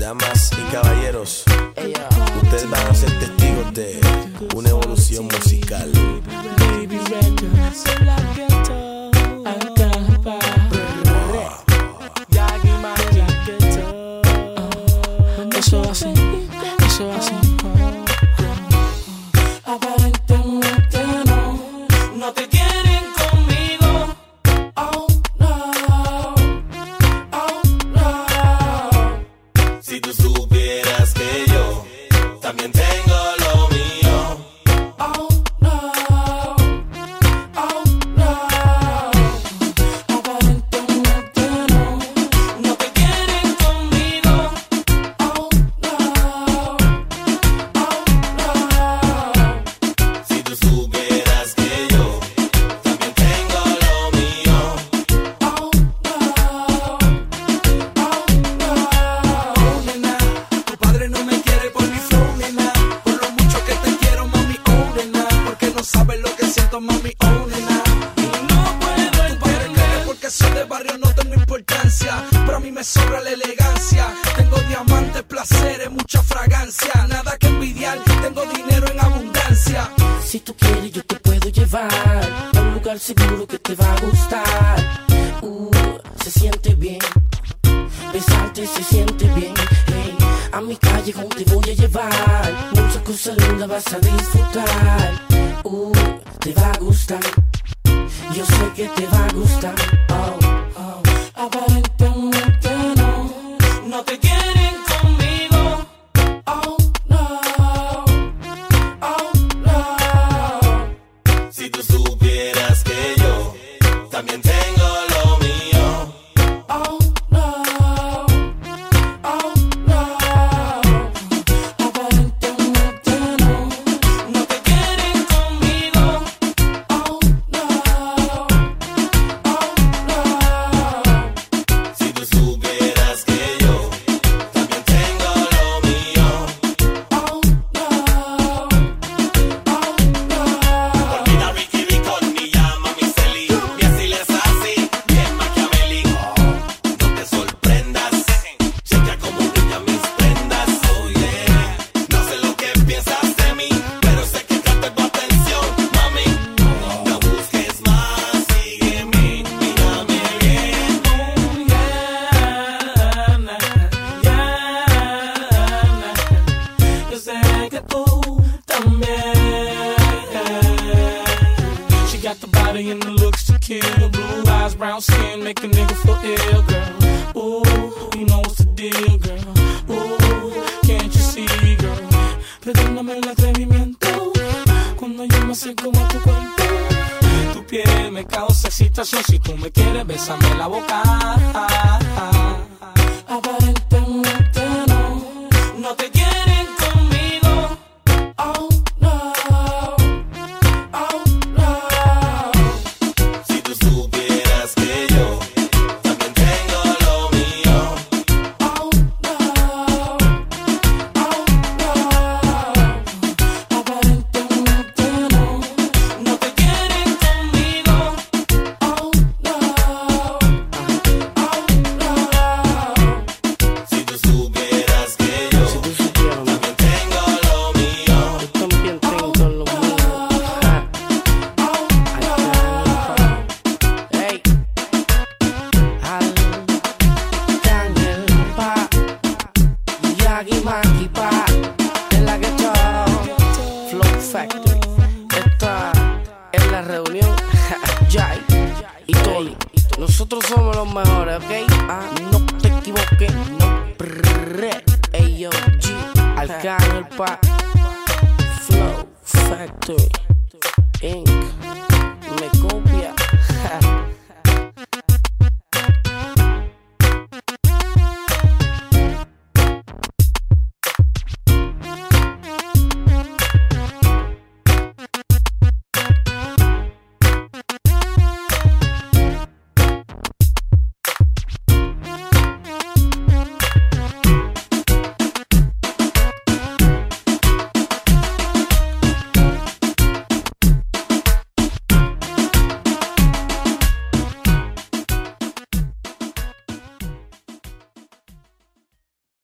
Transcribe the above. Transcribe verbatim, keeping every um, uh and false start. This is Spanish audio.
Damas y caballeros, ustedes van a ser testigos de una evolución musical. Baby Records, Acampa, Yagi Magi, eso así, eso así. Aparentemente no, no te quieren conmigo. Oh no, oh no. Si tú supieras que yo también tengo lo mío. Oh no, oh no. Aparentemente no, no te quieren conmigo. Oh no, oh no. Si tú supieras que yo también tengo lo mío. Oh no, oh no. Nena, tu padre no me quiere por mi flow, nena. Por lo mucho que te quiero, mami, oh, nena. Porque no sabes lo que siento, mami, oh, nena. Y no puedo Tu padre cree que porque soy de barrio no tengo importancia, pero a mí me sobra la elegancia. Tengo diamantes, placeres, mucha fragancia. Nada que envidiar, tengo dinero en abundancia. Si tú quieres yo te puedo llevar a un lugar seguro que te va a gustar. Uh, se siente bien, besarte se siente bien. Hey, a mi callejón te voy a llevar, muchas cosas lindas vas a disfrutar. Uh, te va a gustar, yo sé que te va a gustar. Oh, oh. Aparentemente no, no te quieren conmigo. Oh no, oh no. Si tú supieras que yo también tengo lo mío. Oh no, oh no. Aparentemente no, no te quieren conmigo. Oh no, oh no. Si tú supieras que yo también tengo lo mío. Oh no, oh no. Olvida Ricky Ricón y llama a mi Celi. Y así les así, bien maquiavélico. No te sorprendas, chequea como brilla mis prendas. Oh yeah, no sé lo que piensas de mí, pero sé que capté tu atención, mami. No busques más, sígueme, mírame bien. Oh yeah, na, yeah, na. Yo sé que tú también. She got the body and the looks to kill. Blue eyes, brown skin, make a nigga feel ill, girl. Ooh, you know what's the deal, girl. Ooh, can't you see, girl? Perdóname el atrevimiento cuando yo me acerco a tu cuerpo. Tu piel me causa excitación. Si tú me quieres, bésame la boca. Aparentemente no, no te quieren conmigo. Oh no, oh no. Si tú supieras que yo también tengo lo mío. Oh no, oh no. Aparentemente no, no te quieren conmigo. Oh no, oh no. Si tú supieras que yo Si tú supieras, también tengo lo mío. yo también tengo lo mío. Ja. Acampa. Ey. Acampa. Yagi Magi pa. Es la que está. Flow Factory. Esta es la reunión. Jai y Tony. Nosotros somos los mejores, ¿ok? Ah, no te equivoques. No. Prrr. Ey, yo, G. Arcángel pa. Flow Factory Incorporated.